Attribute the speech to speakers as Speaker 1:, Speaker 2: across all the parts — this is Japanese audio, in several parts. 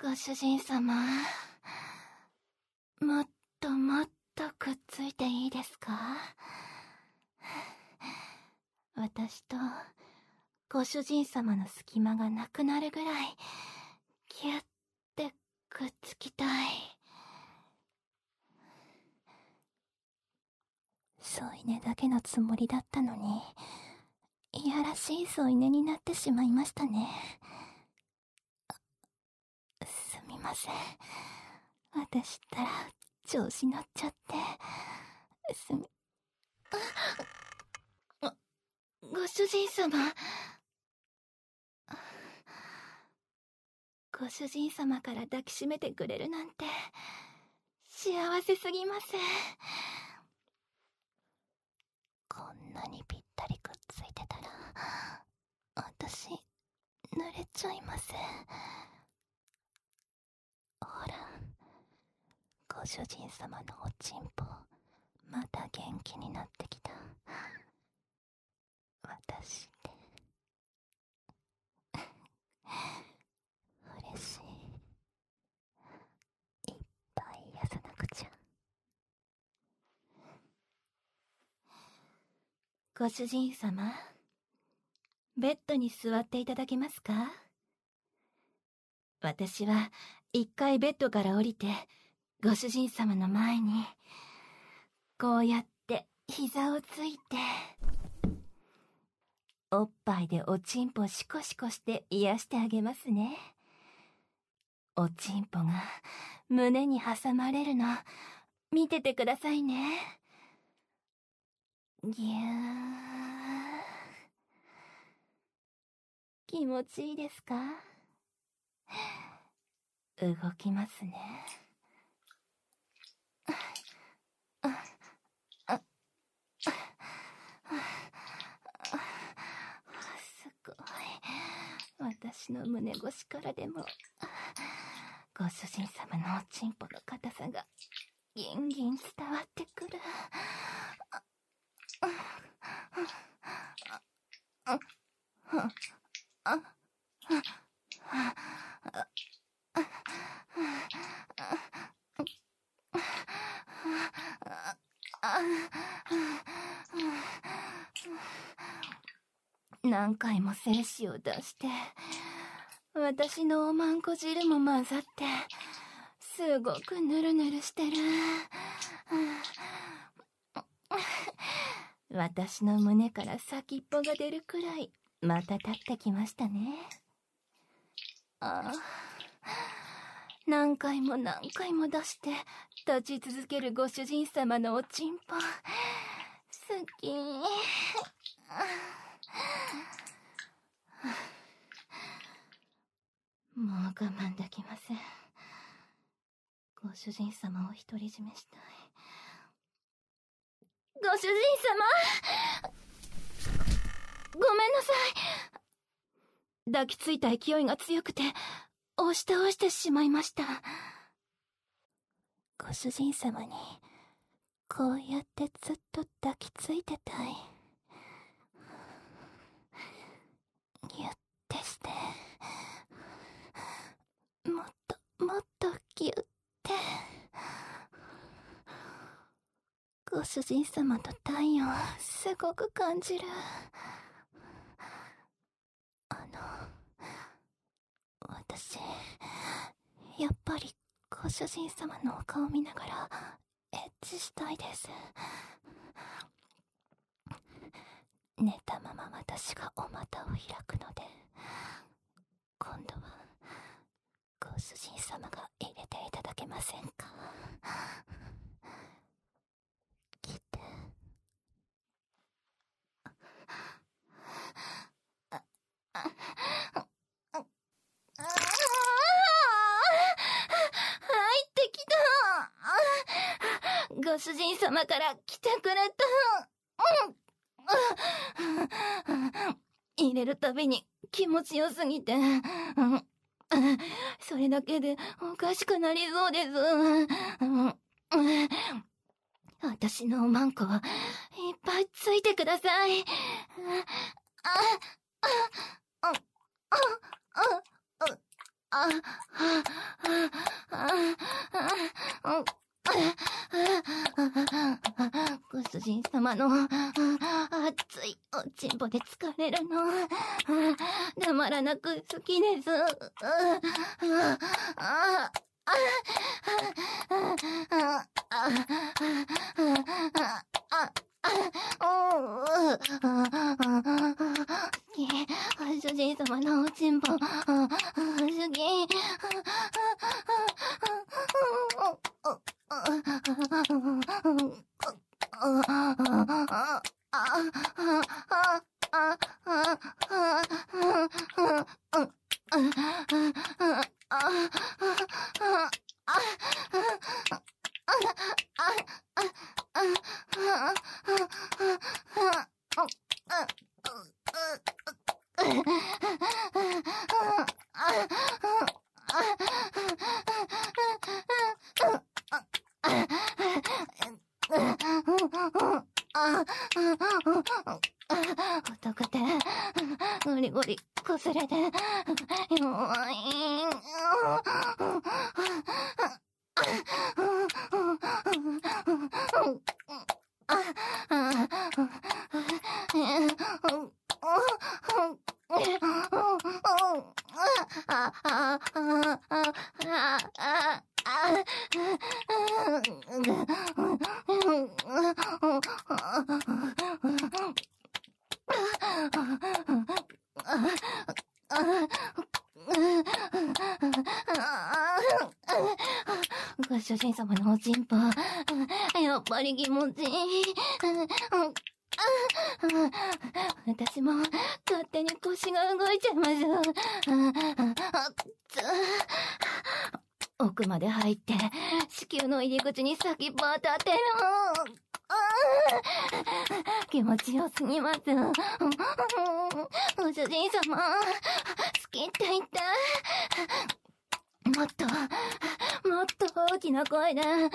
Speaker 1: ご主人様、もっともっとくっついていいですか？私とご主人様の隙間がなくなるぐらいギュッてくっつきたい。添い寝だけのつもりだったのに、いやらしい添い寝になってしまいましたね。すみません。私ったら調子乗っちゃって。ご主人様。ご主人様から抱きしめてくれるなんて幸せすぎません。こんなにぴったりくっついてたら私濡れちゃいません。ほら、ご主人様のおちんぽまた元気になってきた。私って嬉しい。いっぱい癒さなくちゃ。ご主人様、ベッドに座っていただけますか？私は一回ベッドから降りてご主人様の前にこうやって膝をついておっぱいでおちんぽシコシコして癒してあげますね。おちんぽが胸に挟まれるの見ててくださいね。ぎゅー。気持ちいいですか？動きますね。すごい。私の胸越しからでもご主人様のおちんぽの硬さがギンギン伝わってくる。何回も精子を出して私のおまんこ汁も混ざってすごくヌルヌルしてる。私の胸から先っぽが出るくらいまた立ってきましたね。何回も何回も出して立ち続けるご主人様のおちんぽ好き。もう我慢できません。ご主人様を独り占めしたい。ご主人様、ごめんなさい。抱きついた勢いが強くて押し倒してしまいました。ご主人様にこうやってずっと抱きついてたい。ギュッてしてもっともっとギュッて。ご主人様と体温すごく感じる。私やっぱりご主人様のお顔見ながらエッチしたいです。寝たまま私がお股を開くので今度はご主人様が入れていただけませんか？来て。入ってきた。ご主人様から来てくれた。入れるたびに気持ちよすぎて、それだけでおかしくなりそうです。私のおまんこをいっぱいついてください。 ご主人様の熱いおちんぽで疲れるのたまらなく好きです。主人様のおちんぽ好き。男でゴリゴリこすれて弱い。ご主人様のおちんぽやっぱり気持ちいい。私も勝手に腰が動いちゃいます。奥まで入って子宮の入り口に先っぽ当たってる。気持ちよすぎます。ご主人様好きって言って。もっと大きな声で好きって言って。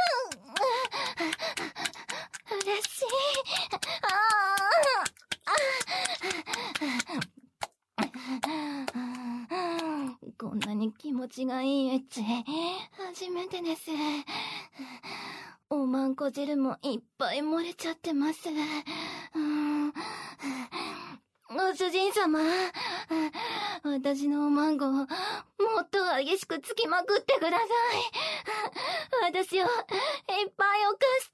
Speaker 1: 嬉しい。こんなに気持ちがいいエッチ初めてです。おまんこ汁もいっぱい漏れちゃってます。ご主人様、私のおまんこをもっと激しくつきまくってください。私をいっぱい犯して。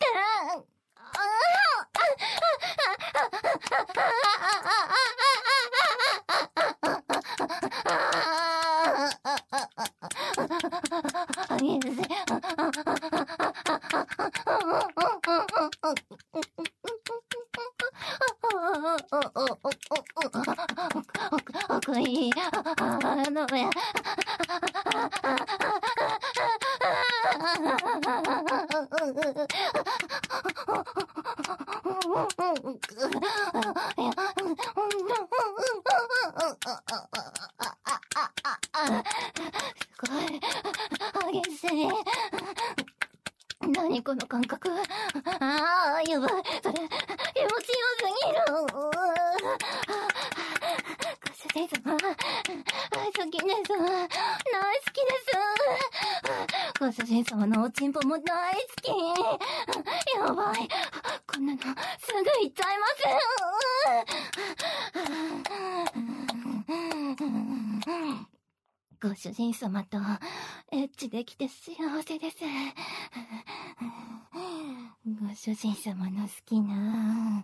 Speaker 1: おいいのめすごい激しい。何この感覚。やばい。それ気持ちよすぎる。ご主人様好きです。大好きです。ご主人様のおちんぽも大好き。やばい。こんなのすぐ行っちゃいます。ご主人様とエッチできて幸せです。ご主人様の好きな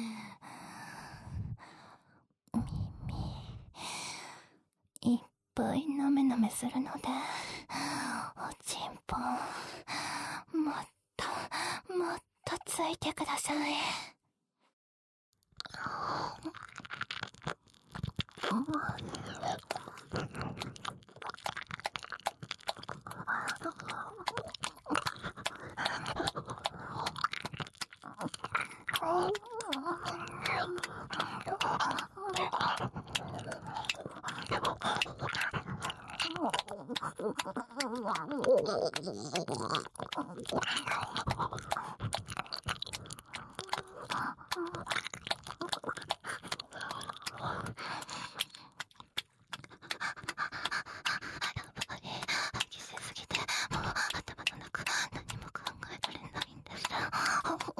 Speaker 1: 耳いっぱいなめなめするのでおちんぽもっとついてください。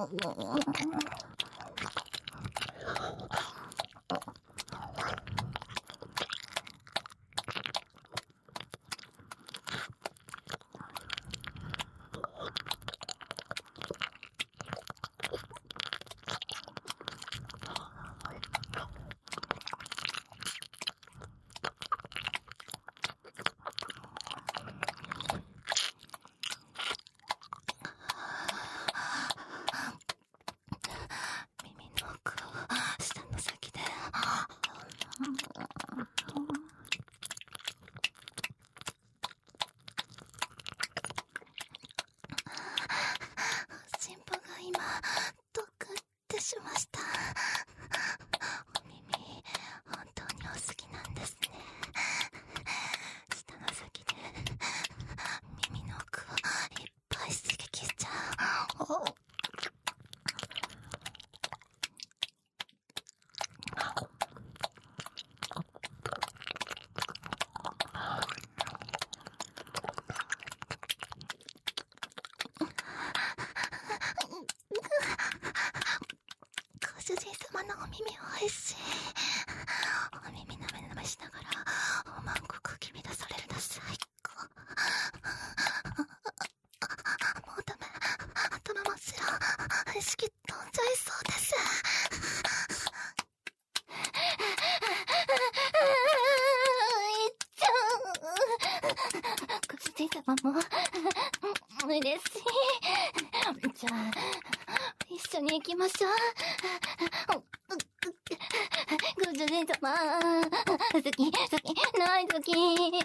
Speaker 1: しました。お耳、本当にお好きなんですね。舌の先で耳の奥をいっぱい刺激しちゃう。ご主人様のお耳おいしい。お耳なめなめしながらおまんこくき乱されるの最高。もうダメ、頭真っ白、意識飛んじゃいそうです。いっちゃう。ご主人様も嬉しい。じゃあ一緒に行きましょう。ご主人様、好きない好き。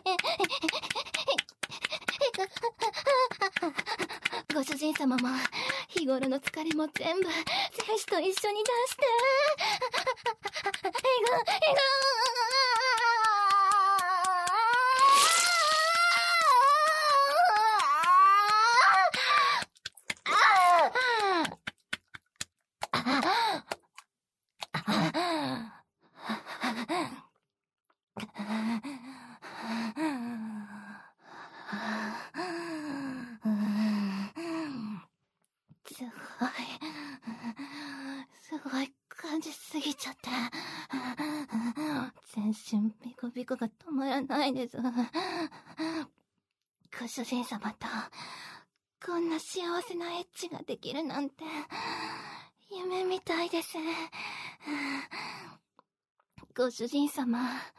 Speaker 1: ご主人様も日頃の疲れも全部選手と一緒に出して。すごい感じすぎちゃって、全身ビコビコが止まらないです。ご主人様とこんな幸せなエッチができるなんて夢みたいです。ご主人様、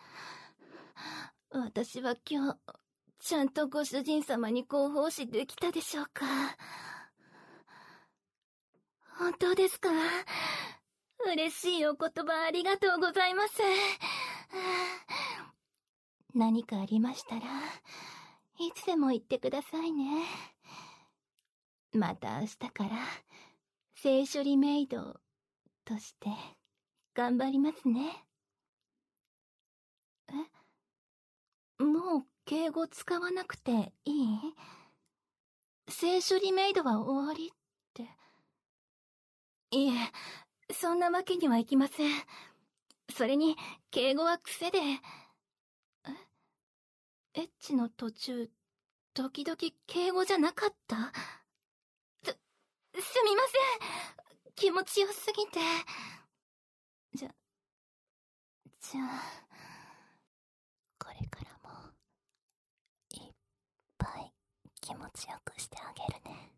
Speaker 1: 私は今日ちゃんとご主人様にご奉仕できたでしょうか。本当ですか？嬉しいお言葉ありがとうございます。何かありましたらいつでも言ってくださいね。また明日から性処理メイドとして頑張りますね。もう敬語使わなくていい？性処理メイドは終わりって。いえ、そんなわけにはいきません。それに敬語は癖で。エッチの途中時々敬語じゃなかった？すみません、気持ちよすぎて。じゃあこれからもいっぱい気持ちよくしてあげるね。